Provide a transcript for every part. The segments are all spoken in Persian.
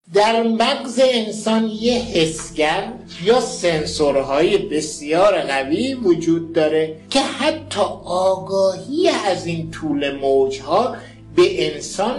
در مغز انسان یه حسگر یا سنسورهای بسیار قوی وجود داره که حتی آگاهی از این طول موجها به انسان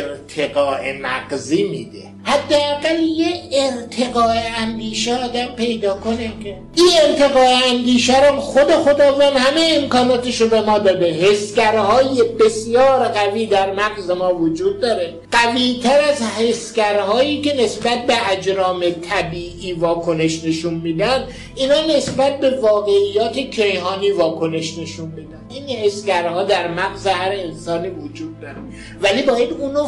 ارتقاء مغزی میده. حداقل یه ارتقاء اندیشه آدم پیدا کنه که این ارتقاء اندیشه رو خداوند همه امکاناتش رو به ما داده. حسگرهای بسیار قوی در مغز ما وجود داره، قوی تر از حسگرهایی که نسبت به اجرام طبیعی واکنش نشون میدن. اینا نسبت به واقعیات کیهانی واکنش نشون میدن. این حسگرها در مغز هر انسانی وجود داره، ولی باید اونو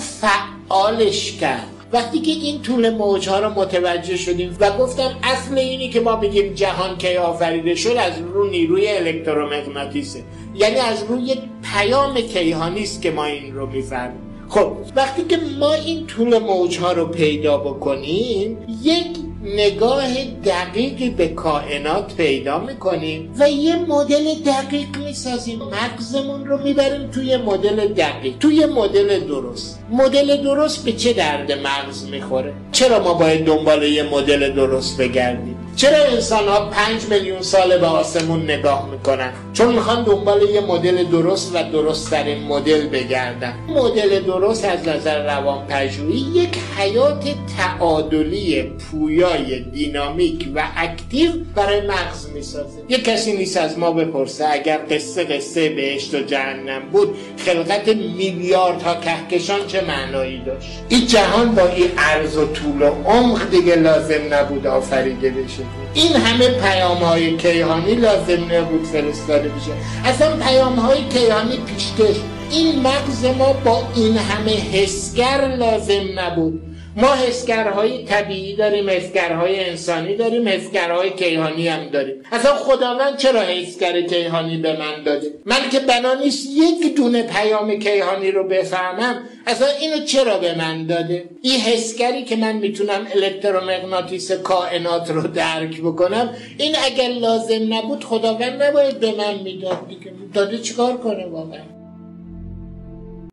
فعالش کرد. وقتی که این طول موجها رو متوجه شدیم و گفتم اصل اینی که ما بگیم جهان کی آفریده شد از روی نیروی الکترومغناطیسه، یعنی از روی پیام کیهانی است که ما این رو میفهمیم. خب وقتی که ما این طول موجها رو پیدا بکنیم، یک نگاه دقیقی به کائنات پیدا میکنیم و یه مدل دقیق میسازیم. مغزمون رو میبریم توی مدل دقیق، توی مدل درست. مدل درست به چه درد مغز میخوره؟ چرا ما باید دنبال یه مدل درست بگردیم؟ چرا انسان ها 5 میلیون سال به آسمون نگاه میکنن؟ چون میخوان دنبال یه مدل درست و درست ترین مدل بگردن. مدل درست از نظر روانپژوهی یک حیات تعادلی پویای دینامیک و اکتیو برای مغز میسازه. یک کسی نیست از ما بپرسه اگر قصه بهشت و جهنم بود، خلقت میلیاردها کهکشان چه معنایی داشت؟ این جهان با این عرض و طول و عمق دیگه لازم نبود آفریده بشه. این همه پیام‌های کیهانی لازم نبود فرستاده بشه. اصلا پیام‌های کیهانی پیشکش. این مغز ما با این همه حسگر لازم نبود. ما حسگرهای طبیعی داریم، حسگرهای انسانی داریم، حسگرهای کیهانی هم داریم. اصلا خداوند چرا حسگر کیهانی به من داده؟ من که بنا نیست یک دونه پیام کیهانی رو بفهمم، اصلا اینو چرا به من داده؟ این حسگری که من میتونم الکترومغناطیس کائنات رو درک بکنم، این اگر لازم نبود خداوند نباید به من میداد دیگه. داده چیکار کنه واقعا؟